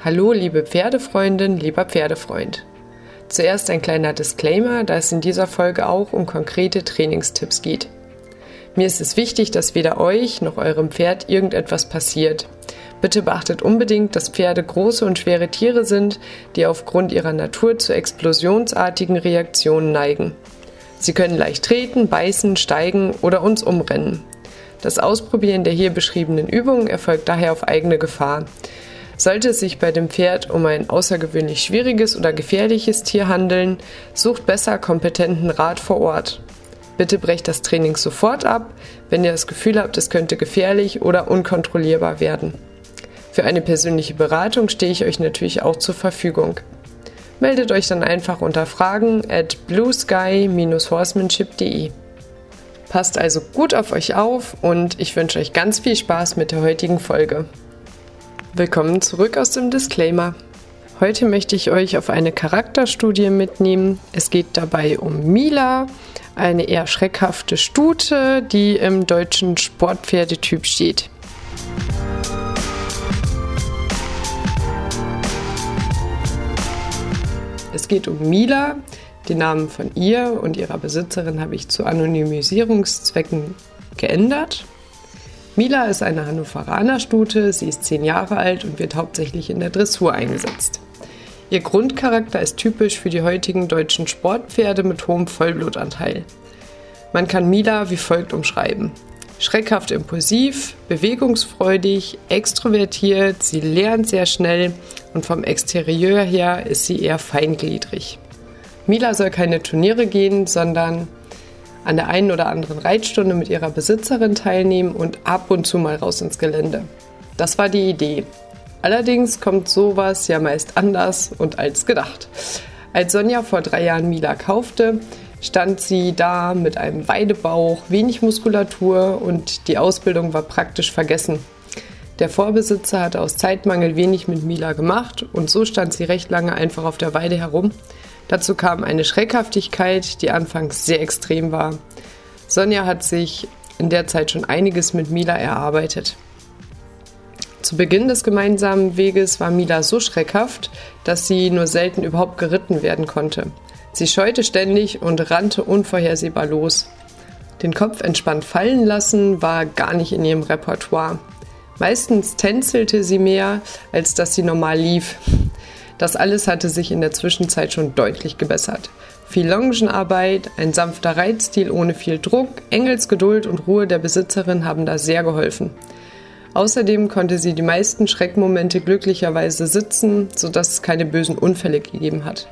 Hallo liebe Pferdefreundin, lieber Pferdefreund. Zuerst ein kleiner Disclaimer, da es in dieser Folge auch um konkrete Trainingstipps geht. Mir ist es wichtig, dass weder euch noch eurem Pferd irgendetwas passiert. Bitte beachtet unbedingt, dass Pferde große und schwere Tiere sind, die aufgrund ihrer Natur zu explosionsartigen Reaktionen neigen. Sie können leicht treten, beißen, steigen oder uns umrennen. Das Ausprobieren der hier beschriebenen Übungen erfolgt daher auf eigene Gefahr. Sollte es sich bei dem Pferd um ein außergewöhnlich schwieriges oder gefährliches Tier handeln, sucht besser kompetenten Rat vor Ort. Bitte brecht das Training sofort ab, wenn ihr das Gefühl habt, es könnte gefährlich oder unkontrollierbar werden. Für eine persönliche Beratung stehe ich euch natürlich auch zur Verfügung. Meldet euch dann einfach unter fragen@bluesky-horsemanship.de. Passt also gut auf euch auf und ich wünsche euch ganz viel Spaß mit der heutigen Folge. Willkommen zurück aus dem Disclaimer. Heute möchte ich euch auf eine Charakterstudie mitnehmen. Es geht dabei um Mila, eine eher schreckhafte Stute, die im deutschen Sportpferdetyp steht. Es geht um Mila. Den Namen von ihr und ihrer Besitzerin habe ich zu Anonymisierungszwecken geändert. Mila ist eine Hannoveraner Stute, sie ist 10 Jahre alt und wird hauptsächlich in der Dressur eingesetzt. Ihr Grundcharakter ist typisch für die heutigen deutschen Sportpferde mit hohem Vollblutanteil. Man kann Mila wie folgt umschreiben: schreckhaft impulsiv, bewegungsfreudig, extrovertiert, sie lernt sehr schnell und vom Exterieur her ist sie eher feingliedrig. Mila soll keine Turniere gehen, sondern an der einen oder anderen Reitstunde mit ihrer Besitzerin teilnehmen und ab und zu mal raus ins Gelände. Das war die Idee. Allerdings kommt sowas ja meist anders und als gedacht. Als Sonja vor 3 Jahren Mila kaufte, stand sie da mit einem Weidebauch, wenig Muskulatur und die Ausbildung war praktisch vergessen. Der Vorbesitzer hatte aus Zeitmangel wenig mit Mila gemacht und so stand sie recht lange einfach auf der Weide herum. Dazu kam eine Schreckhaftigkeit, die anfangs sehr extrem war. Sonja hat sich in der Zeit schon einiges mit Mila erarbeitet. Zu Beginn des gemeinsamen Weges war Mila so schreckhaft, dass sie nur selten überhaupt geritten werden konnte. Sie scheute ständig und rannte unvorhersehbar los. Den Kopf entspannt fallen lassen war gar nicht in ihrem Repertoire. Meistens tänzelte sie mehr, als dass sie normal lief. Das alles hatte sich in der Zwischenzeit schon deutlich gebessert. Viel Longenarbeit, ein sanfter Reitstil ohne viel Druck, Engelsgeduld und Ruhe der Besitzerin haben da sehr geholfen. Außerdem konnte sie die meisten Schreckmomente glücklicherweise sitzen, sodass es keine bösen Unfälle gegeben hat.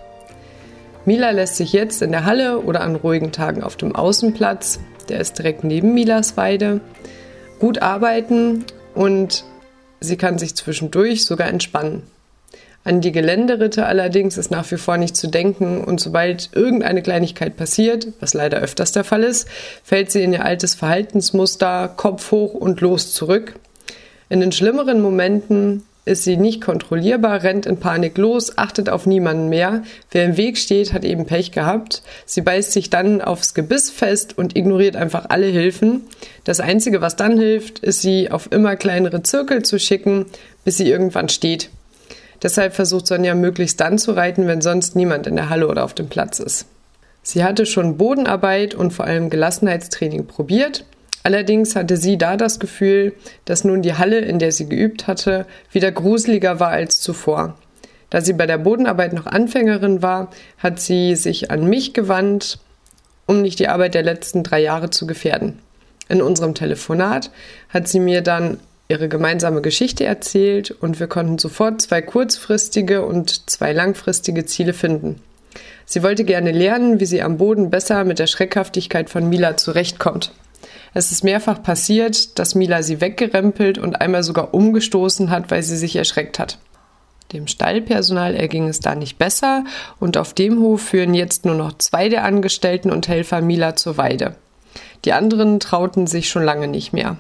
Mila lässt sich jetzt in der Halle oder an ruhigen Tagen auf dem Außenplatz, der ist direkt neben Milas Weide, gut arbeiten und sie kann sich zwischendurch sogar entspannen. An die Geländeritte allerdings ist nach wie vor nicht zu denken und sobald irgendeine Kleinigkeit passiert, was leider öfters der Fall ist, fällt sie in ihr altes Verhaltensmuster, Kopf hoch und los zurück. In den schlimmeren Momenten ist sie nicht kontrollierbar, rennt in Panik los, achtet auf niemanden mehr. Wer im Weg steht, hat eben Pech gehabt. Sie beißt sich dann aufs Gebiss fest und ignoriert einfach alle Hilfen. Das Einzige, was dann hilft, ist sie auf immer kleinere Zirkel zu schicken, bis sie irgendwann steht. Deshalb versucht Sonja möglichst dann zu reiten, wenn sonst niemand in der Halle oder auf dem Platz ist. Sie hatte schon Bodenarbeit und vor allem Gelassenheitstraining probiert. Allerdings hatte sie da das Gefühl, dass nun die Halle, in der sie geübt hatte, wieder gruseliger war als zuvor. Da sie bei der Bodenarbeit noch Anfängerin war, hat sie sich an mich gewandt, um nicht die Arbeit der letzten 3 Jahre zu gefährden. In unserem Telefonat hat sie mir dann ihre gemeinsame Geschichte erzählt und wir konnten sofort 2 kurzfristige und 2 langfristige Ziele finden. Sie wollte gerne lernen, wie sie am Boden besser mit der Schreckhaftigkeit von Mila zurechtkommt. Es ist mehrfach passiert, dass Mila sie weggerempelt und einmal sogar umgestoßen hat, weil sie sich erschreckt hat. Dem Stallpersonal erging es da nicht besser und auf dem Hof führen jetzt nur noch 2 der Angestellten und Helfer Mila zur Weide. Die anderen trauten sich schon lange nicht mehr.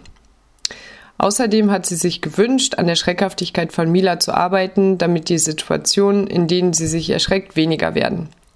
Außerdem hat sie sich gewünscht, an der Schreckhaftigkeit von Mila zu arbeiten, damit die Situationen, in denen sie sich erschreckt, weniger werden.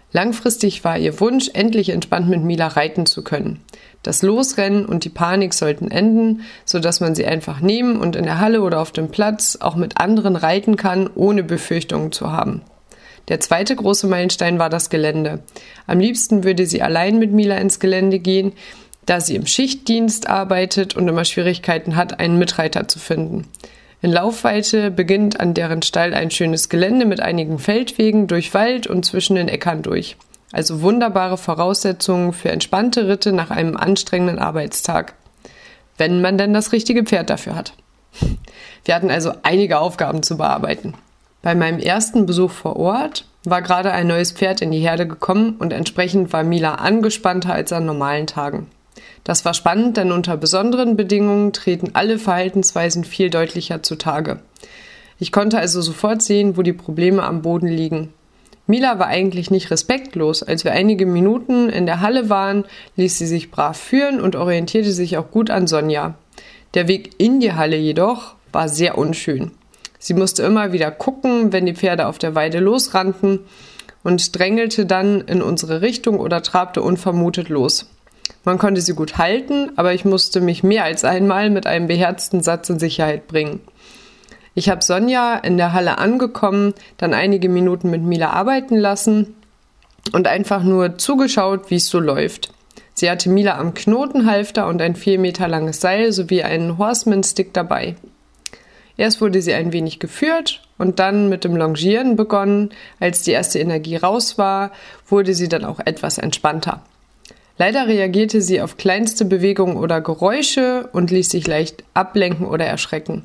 Langfristig war ihr Wunsch, endlich entspannt mit Mila reiten zu können. Das Losrennen und die Panik sollten enden, sodass man sie einfach nehmen und in der Halle oder auf dem Platz auch mit anderen reiten kann, ohne Befürchtungen zu haben. Der zweite große Meilenstein war das Gelände. Am liebsten würde sie allein mit Mila ins Gelände gehen, da sie im Schichtdienst arbeitet und immer Schwierigkeiten hat, einen Mitreiter zu finden. In Laufweite beginnt an deren Stall ein schönes Gelände mit einigen Feldwegen durch Wald und zwischen den Äckern durch. Also wunderbare Voraussetzungen für entspannte Ritte nach einem anstrengenden Arbeitstag. Wenn man denn das richtige Pferd dafür hat. Wir hatten also einige Aufgaben zu bearbeiten. Bei meinem ersten Besuch vor Ort war gerade ein neues Pferd in die Herde gekommen und entsprechend war Mila angespannter als an normalen Tagen. Das war spannend, denn unter besonderen Bedingungen treten alle Verhaltensweisen viel deutlicher zutage. Ich konnte also sofort sehen, wo die Probleme am Boden liegen. Mila war eigentlich nicht respektlos. Als wir einige Minuten in der Halle waren, ließ sie sich brav führen und orientierte sich auch gut an Sonja. Der Weg in die Halle jedoch war sehr unschön. Sie musste immer wieder gucken, wenn die Pferde auf der Weide losrannten und drängelte dann in unsere Richtung oder trabte unvermutet los. Man konnte sie gut halten, aber ich musste mich mehr als einmal mit einem beherzten Satz in Sicherheit bringen. Ich habe Sonja in der Halle angekommen, dann einige Minuten mit Mila arbeiten lassen und einfach nur zugeschaut, wie es so läuft. Sie hatte Mila am Knotenhalfter und ein 4 Meter langes Seil sowie einen Horseman-Stick dabei. Erst wurde sie ein wenig geführt und dann mit dem Longieren begonnen. Als die erste Energie raus war, wurde sie dann auch etwas entspannter. Leider reagierte sie auf kleinste Bewegungen oder Geräusche und ließ sich leicht ablenken oder erschrecken.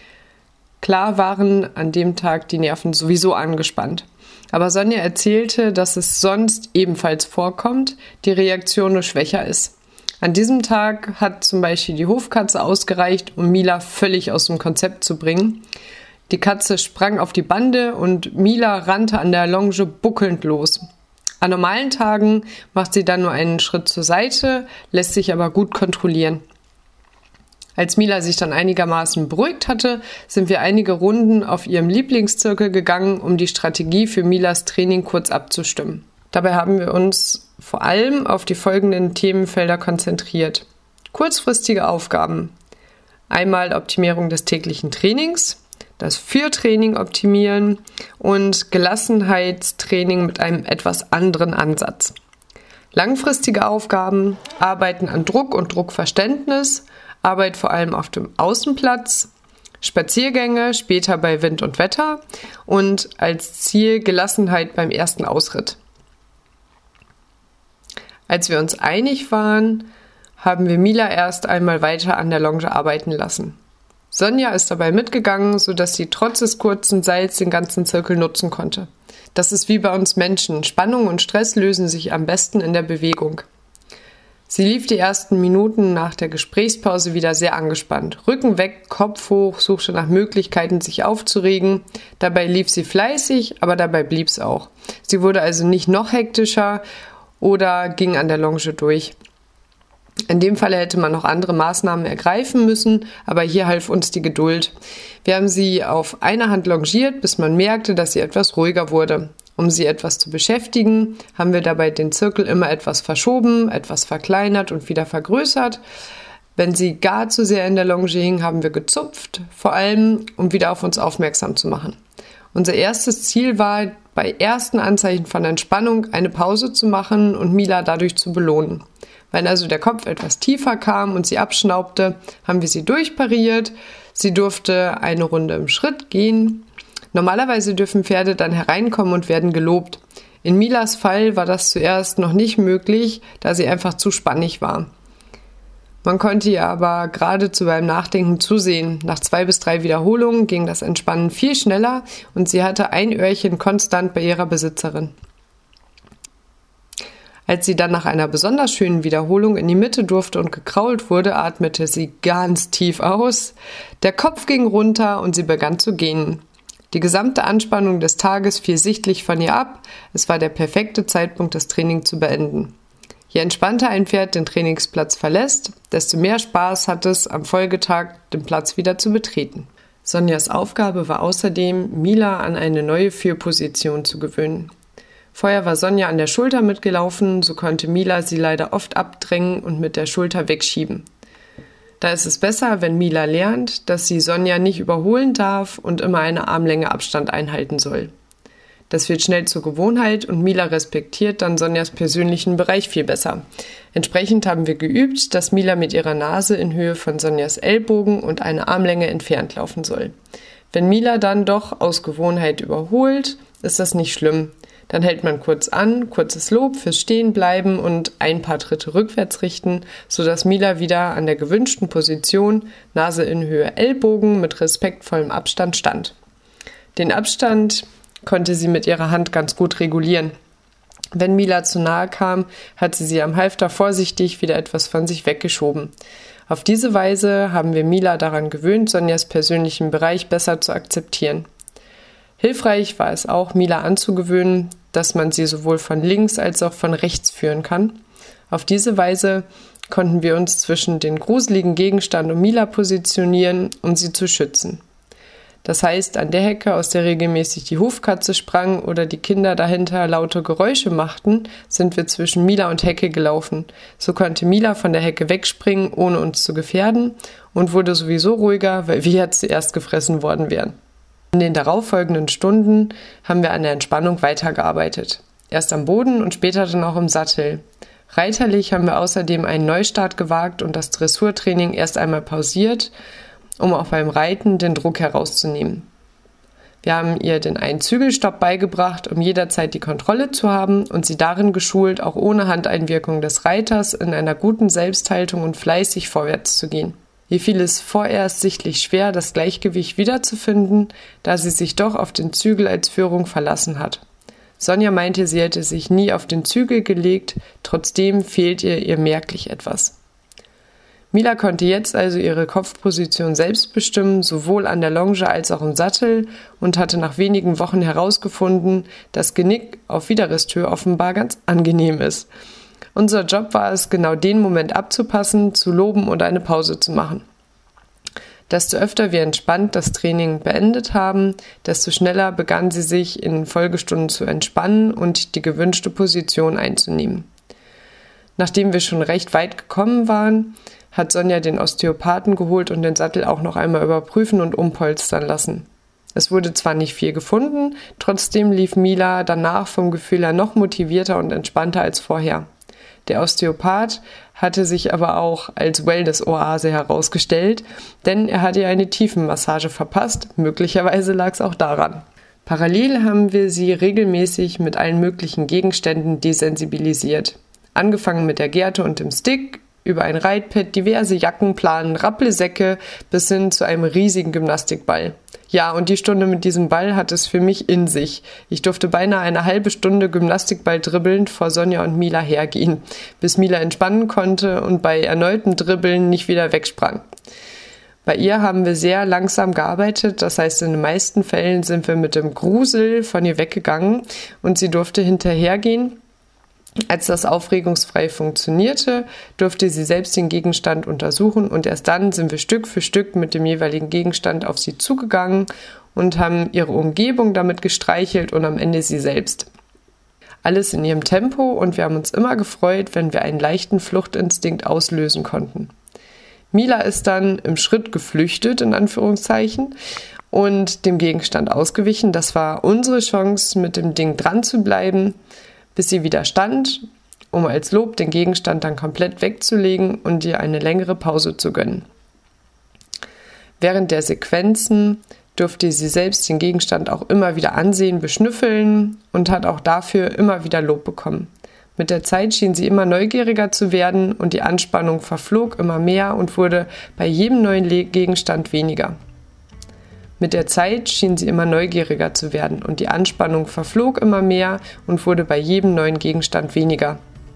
Klar waren an dem Tag die Nerven sowieso angespannt. Aber Sonja erzählte, dass es sonst ebenfalls vorkommt, die Reaktion nur schwächer ist. An diesem Tag hat zum Beispiel die Hofkatze ausgereicht, um Mila völlig aus dem Konzept zu bringen. Die Katze sprang auf die Bande und Mila rannte an der Longe buckelnd los. An normalen Tagen macht sie dann nur einen Schritt zur Seite, lässt sich aber gut kontrollieren. Als Mila sich dann einigermaßen beruhigt hatte, sind wir einige Runden auf ihrem Lieblingszirkel gegangen, um die Strategie für Milas Training kurz abzustimmen. Dabei haben wir uns vor allem auf die folgenden Themenfelder konzentriert. Kurzfristige Aufgaben. Einmal Optimierung des täglichen Trainings, das Für-Training optimieren und Gelassenheitstraining mit einem etwas anderen Ansatz. Langfristige Aufgaben, Arbeiten an Druck und Druckverständnis, Arbeit vor allem auf dem Außenplatz, Spaziergänge, später bei Wind und Wetter und als Ziel Gelassenheit beim ersten Ausritt. Als wir uns einig waren, haben wir Mila erst einmal weiter an der Longe arbeiten lassen. Sonja ist dabei mitgegangen, sodass sie trotz des kurzen Seils den ganzen Zirkel nutzen konnte. Das ist wie bei uns Menschen. Spannung und Stress lösen sich am besten in der Bewegung. Sie lief die ersten Minuten nach der Gesprächspause wieder sehr angespannt. Rücken weg, Kopf hoch, suchte nach Möglichkeiten, sich aufzuregen. Dabei lief sie fleißig, aber dabei blieb es auch. Sie wurde also nicht noch hektischer oder ging an der Longe durch. In dem Fall hätte man noch andere Maßnahmen ergreifen müssen, aber hier half uns die Geduld. Wir haben sie auf einer Hand longiert, bis man merkte, dass sie etwas ruhiger wurde. Um sie etwas zu beschäftigen, haben wir dabei den Zirkel immer etwas verschoben, etwas verkleinert und wieder vergrößert. Wenn sie gar zu sehr in der Longe hing, haben wir gezupft, vor allem um wieder auf uns aufmerksam zu machen. Unser erstes Ziel war, bei ersten Anzeichen von Entspannung eine Pause zu machen und Mila dadurch zu belohnen. Wenn also der Kopf etwas tiefer kam und sie abschnaubte, haben wir sie durchpariert. Sie durfte eine Runde im Schritt gehen. Normalerweise dürfen Pferde dann hereinkommen und werden gelobt. In Milas Fall war das zuerst noch nicht möglich, da sie einfach zu spannig war. Man konnte ihr aber geradezu beim Nachdenken zusehen. Nach 2 bis 3 Wiederholungen ging das Entspannen viel schneller und sie hatte ein Öhrchen konstant bei ihrer Besitzerin. Als sie dann nach einer besonders schönen Wiederholung in die Mitte durfte und gekrault wurde, atmete sie ganz tief aus. Der Kopf ging runter und sie begann zu gähnen. Die gesamte Anspannung des Tages fiel sichtlich von ihr ab. Es war der perfekte Zeitpunkt, das Training zu beenden. Je entspannter ein Pferd den Trainingsplatz verlässt, desto mehr Spaß hat es, am Folgetag den Platz wieder zu betreten. Sonjas Aufgabe war außerdem, Mila an eine neue Führposition zu gewöhnen. Vorher war Sonja an der Schulter mitgelaufen, so konnte Mila sie leider oft abdrängen und mit der Schulter wegschieben. Da ist es besser, wenn Mila lernt, dass sie Sonja nicht überholen darf und immer eine Armlänge Abstand einhalten soll. Das wird schnell zur Gewohnheit und Mila respektiert dann Sonjas persönlichen Bereich viel besser. Entsprechend haben wir geübt, dass Mila mit ihrer Nase in Höhe von Sonjas Ellbogen und eine Armlänge entfernt laufen soll. Wenn Mila dann doch aus Gewohnheit überholt, ist das nicht schlimm. Dann hält man kurz an, kurzes Lob fürs Stehenbleiben und ein paar Tritte rückwärts richten, sodass Mila wieder an der gewünschten Position, Nase in Höhe Ellbogen mit respektvollem Abstand stand. Den Abstand konnte sie mit ihrer Hand ganz gut regulieren. Wenn Mila zu nahe kam, hat sie am Halfter vorsichtig wieder etwas von sich weggeschoben. Auf diese Weise haben wir Mila daran gewöhnt, Sonjas persönlichen Bereich besser zu akzeptieren. Hilfreich war es auch, Mila anzugewöhnen, dass man sie sowohl von links als auch von rechts führen kann. Auf diese Weise konnten wir uns zwischen den gruseligen Gegenstand und Mila positionieren, um sie zu schützen. Das heißt, an der Hecke, aus der regelmäßig die Hufkatze sprang oder die Kinder dahinter laute Geräusche machten, sind wir zwischen Mila und Hecke gelaufen. So konnte Mila von der Hecke wegspringen, ohne uns zu gefährden, und wurde sowieso ruhiger, weil wir ja zuerst gefressen worden wären. In den darauffolgenden Stunden haben wir an der Entspannung weitergearbeitet. Erst am Boden und später dann auch im Sattel. Reiterlich haben wir außerdem einen Neustart gewagt und das Dressurtraining erst einmal pausiert, um auch beim Reiten den Druck herauszunehmen. Wir haben ihr den einen Zügelstopp beigebracht, um jederzeit die Kontrolle zu haben und sie darin geschult, auch ohne Handeinwirkung des Reiters in einer guten Selbsthaltung und fleißig vorwärts zu gehen. Ihr fiel es vorerst sichtlich schwer, das Gleichgewicht wiederzufinden, da sie sich doch auf den Zügel als Führung verlassen hat. Sonja meinte, sie hätte sich nie auf den Zügel gelegt, trotzdem fehlt ihr merklich etwas. Mila konnte jetzt also ihre Kopfposition selbst bestimmen, sowohl an der Longe als auch im Sattel, und hatte nach wenigen Wochen herausgefunden, dass Genick auf Widerristhöhe offenbar ganz angenehm ist. Unser Job war es, genau den Moment abzupassen, zu loben und eine Pause zu machen. Desto öfter wir entspannt das Training beendet haben, desto schneller begann sie sich in Folgestunden zu entspannen und die gewünschte Position einzunehmen. Nachdem wir schon recht weit gekommen waren, hat Sonja den Osteopathen geholt und den Sattel auch noch einmal überprüfen und umpolstern lassen. Es wurde zwar nicht viel gefunden, trotzdem lief Mila danach vom Gefühl her noch motivierter und entspannter als vorher. Der Osteopath hatte sich aber auch als Wellness-Oase herausgestellt, denn er hatte ihr eine Tiefenmassage verpasst, möglicherweise lag es auch daran. Parallel haben wir sie regelmäßig mit allen möglichen Gegenständen desensibilisiert. Angefangen mit der Gerte und dem Stick, über ein Reitpad, diverse Jacken, Planen, Rappelsäcke bis hin zu einem riesigen Gymnastikball. Ja, und die Stunde mit diesem Ball hat es für mich in sich. Ich durfte beinahe eine halbe Stunde Gymnastikball dribbelnd vor Sonja und Mila hergehen, bis Mila entspannen konnte und bei erneutem Dribbeln nicht wieder wegsprang. Bei ihr haben wir sehr langsam gearbeitet, das heißt, in den meisten Fällen sind wir mit dem Grusel von ihr weggegangen und sie durfte hinterhergehen. Als das aufregungsfrei funktionierte, durfte sie selbst den Gegenstand untersuchen und erst dann sind wir Stück für Stück mit dem jeweiligen Gegenstand auf sie zugegangen und haben ihre Umgebung damit gestreichelt und am Ende sie selbst. Alles in ihrem Tempo und wir haben uns immer gefreut, wenn wir einen leichten Fluchtinstinkt auslösen konnten. Mila ist dann im Schritt geflüchtet, in Anführungszeichen, und dem Gegenstand ausgewichen. Das war unsere Chance, mit dem Ding dran zu bleiben, bis sie wieder stand, um als Lob den Gegenstand dann komplett wegzulegen und ihr eine längere Pause zu gönnen. Während der Sequenzen durfte sie selbst den Gegenstand auch immer wieder ansehen, beschnüffeln und hat auch dafür immer wieder Lob bekommen. Mit der Zeit schien sie immer neugieriger zu werden und die Anspannung verflog immer mehr und wurde bei jedem neuen Gegenstand weniger. Mit der Zeit schien sie immer neugieriger zu werden und die Anspannung verflog immer mehr und wurde bei jedem neuen Gegenstand weniger.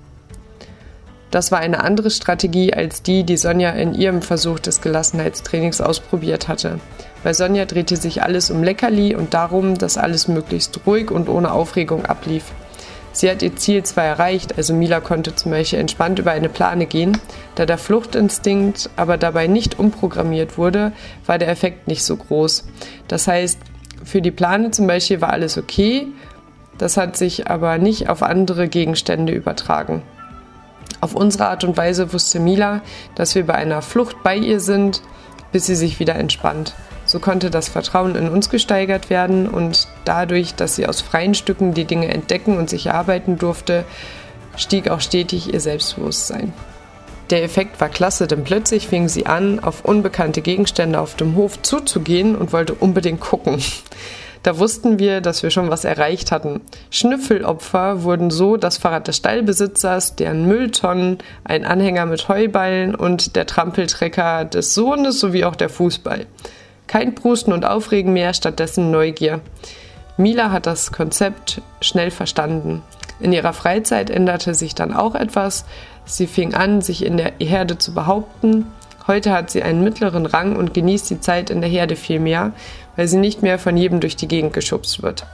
Das war eine andere Strategie als die Sonja in ihrem Versuch des Gelassenheitstrainings ausprobiert hatte. Bei Sonja drehte sich alles um Leckerli und darum, dass alles möglichst ruhig und ohne Aufregung ablief. Sie hat ihr Ziel zwar erreicht, also Mila konnte zum Beispiel entspannt über eine Plane gehen, da der Fluchtinstinkt aber dabei nicht umprogrammiert wurde, war der Effekt nicht so groß. Das heißt, für die Plane zum Beispiel war alles okay, Das hat sich aber nicht auf andere Gegenstände übertragen. Auf unsere Art und Weise wusste Mila, dass wir bei einer Flucht bei ihr sind, bis sie sich wieder entspannt. So konnte das Vertrauen in uns gesteigert werden und dadurch, dass sie aus freien Stücken die Dinge entdecken und sich erarbeiten durfte, stieg auch stetig ihr Selbstbewusstsein. Der Effekt war klasse, denn plötzlich fing sie an, auf unbekannte Gegenstände auf dem Hof zuzugehen und wollte unbedingt gucken. Da wussten wir, dass wir schon was erreicht hatten. Schnüffelopfer wurden so das Fahrrad des Stallbesitzers, deren Mülltonnen, ein Anhänger mit Heuballen und der Trampeltrecker des Sohnes sowie auch der Fußball. Kein Prusten und Aufregen mehr, stattdessen Neugier. Mila hat das Konzept schnell verstanden. In ihrer Freizeit änderte sich dann auch etwas. Sie fing an, sich in der Herde zu behaupten. Heute hat sie einen mittleren Rang und genießt die Zeit in der Herde viel mehr, weil sie nicht mehr von jedem durch die Gegend geschubst wird.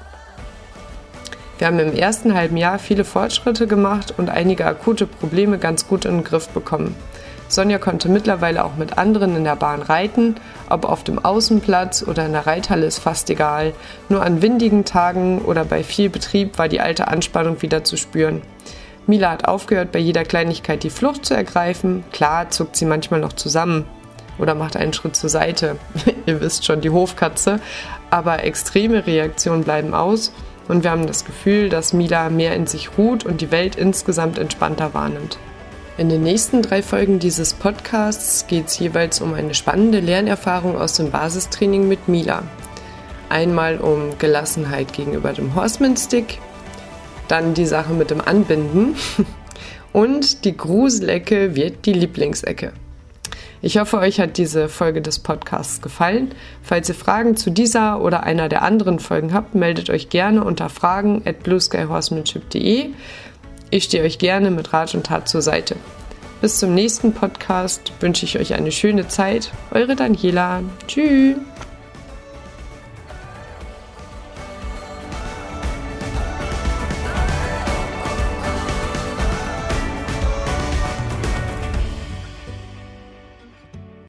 Wir haben im ersten halben Jahr viele Fortschritte gemacht und einige akute Probleme ganz gut in den Griff bekommen. Sonja konnte mittlerweile auch mit anderen in der Bahn reiten, ob auf dem Außenplatz oder in der Reithalle ist fast egal. Nur an windigen Tagen oder bei viel Betrieb war die alte Anspannung wieder zu spüren. Mila hat aufgehört, bei jeder Kleinigkeit die Flucht zu ergreifen. Klar zuckt sie manchmal noch zusammen oder macht einen Schritt zur Seite. Ihr wisst schon, die Hofkatze. Aber extreme Reaktionen bleiben aus und wir haben das Gefühl, dass Mila mehr in sich ruht und die Welt insgesamt entspannter wahrnimmt. In den nächsten 3 Folgen dieses Podcasts geht es jeweils um eine spannende Lernerfahrung aus dem Basistraining mit Mila. Einmal um Gelassenheit gegenüber dem Horseman-Stick, dann die Sache mit dem Anbinden und die Gruselecke wird die Lieblingsecke. Ich hoffe, euch hat diese Folge des Podcasts gefallen. Falls ihr Fragen zu dieser oder einer der anderen Folgen habt, meldet euch gerne unter fragen@blueskyhorsemanship.de. Ich stehe euch gerne mit Rat und Tat zur Seite. Bis zum nächsten Podcast wünsche ich euch eine schöne Zeit. Eure Daniela. Tschüss.